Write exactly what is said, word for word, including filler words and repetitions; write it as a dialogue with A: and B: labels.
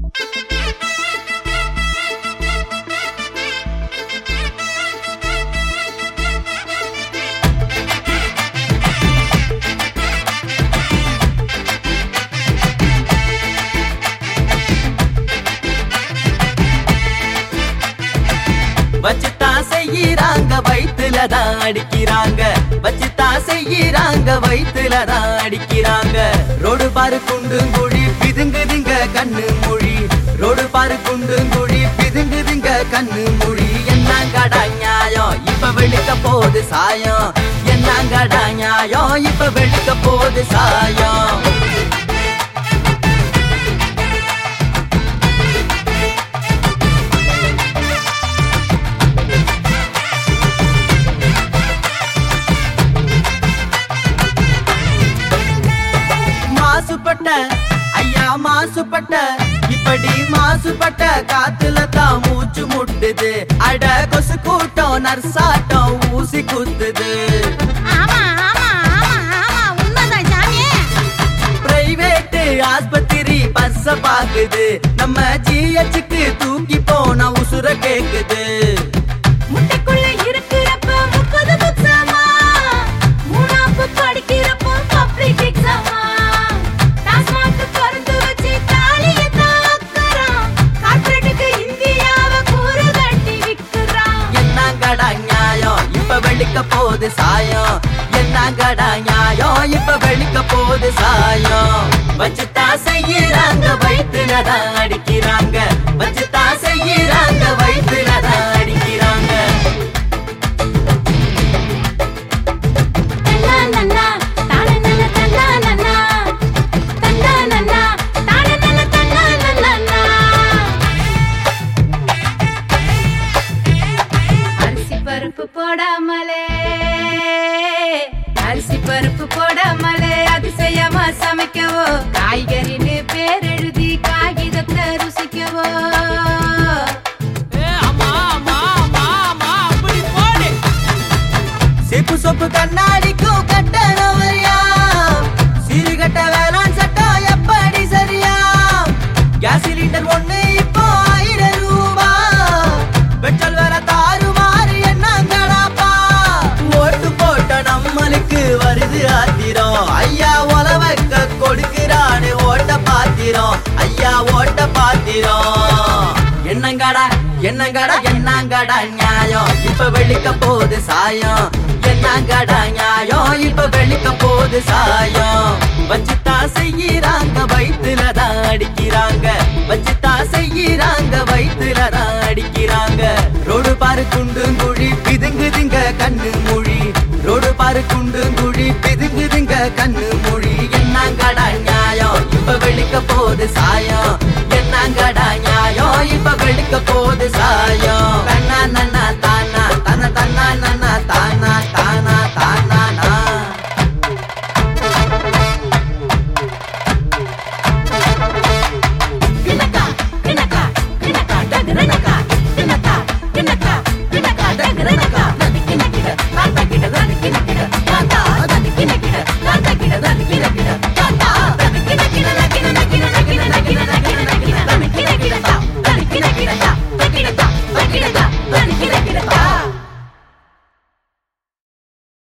A: வச்சுத்தா செய்யறாங்க வயிற்றுலதான் அடிக்கிறாங்க வச்சுத்தா செய்யறாங்க வயிற்றுலதான் அடிக்கிறாங்க ரோடு பாரு குண்டும் குழி பிதுங்குதுங்க கண்ணு மொழி ரோடு பாரு குண்டும் குழி பிதுங்குதுங்க கண்ணு மொழி என்னங்கடா நியாயம் இப்ப வெளுக்க போது சாயம் என்னங்கடா நியாயம் இப்ப வெளுக்க போது சாயம் மாசுபட்ட ஐயா மாசுபட்ட இப்படி மாசுபட்ட காத்துல தான் மூச்சு முட்டுது அட கொசு கூட்டம் நர்சாட்டம் ஊசி குத்துது பிரைவேட் ஆஸ்பத்திரி பஸ்ஸ பாக்குது நம்ம ஜிஹெச்சுக்கு தூக்கி போனா உசுர கேக்குது
B: முட்டைக்குள்ள இருக்கிறப்ப முப்பது புக்ஸாமா மூணாப்பு படிக்கிறப்போ பப்ளிக் எக்ஸாமா டாஸ்மாக் திறந்து வச்சு தாலிய தாக்குறான் கார்ப்பரேட்டுக்கு இந்தியாவ கூறு கட்டி விக்குறான்
A: என்னங்கடா நியாயம் இப்ப வெளுக்க போது சாயம் என்னங்கடா நியாயம் இப்ப வெளுக்க போது சாயம் வச்சுத்தா செய்யறாங்க வயிற்றுலதான் அடிக்கிறாங்க வச்சுத்தா செய்யறாங்க வயிற்றுலதான் அடிக்கிறாங்க
B: தன்னா தான நன்ன தன்னா நன்னா தன்னா நன்னா தான நன்ன தன்னா நன்னா அரிசி பருப்பு போடாமலே அரிசி பருப்பு போடாமலே அதிசயமா சமைக்கவோ காய்கறின்னு பேர் எழுதி காகிதத்தை ருசிக்கவோ
A: சிப்பு சொப்பு கண்ணாடிக்கும் கட்டணவரியா சிறுகட்ட வேளாண் சட்டம் எப்படி சரியா கேஸ் சிலிண்டர் ஒண்ணு இப்போ ஆயிரம் ரூபா பெட்ரோல் வேற தாறுமாறு என்னங்கடாப்பா ஓட்டு போட்ட நம்மளுக்கு வருது ஆத்திரம் ஐயா உலவக்க கொடுக்கிறானு ஓட்ட பாத்திரம் ஐயா ஓட்ட பாத்திரம் என்னங்கடா என்னங்கடா என்னங்கடா நியாயம் இப்ப வெளுக்க போது சாயம் என்னங்கடா நியாயம் இப்ப வெளுக்க போது சாயம் வச்சுத்தா செய்யறாங்க வயிற்றுலதான் அடிக்கிறாங்க வச்சுத்தா செய்யறாங்க வயிற்றுலதான் அடிக்கிறாங்க ரோடு பாரு குண்டும் குழி பிதுங்குதுங்க கண்ணு மொழி ரோடு பாரு குண்டும் குழி பிதுங்குதுங்க கண்ணு மொழி என்னங்கடா நியாயம் இப்ப வெளுக்க போது சாயம் என்னங்கடா நியாயம் இப்ப வெளுக்க போது சாயம்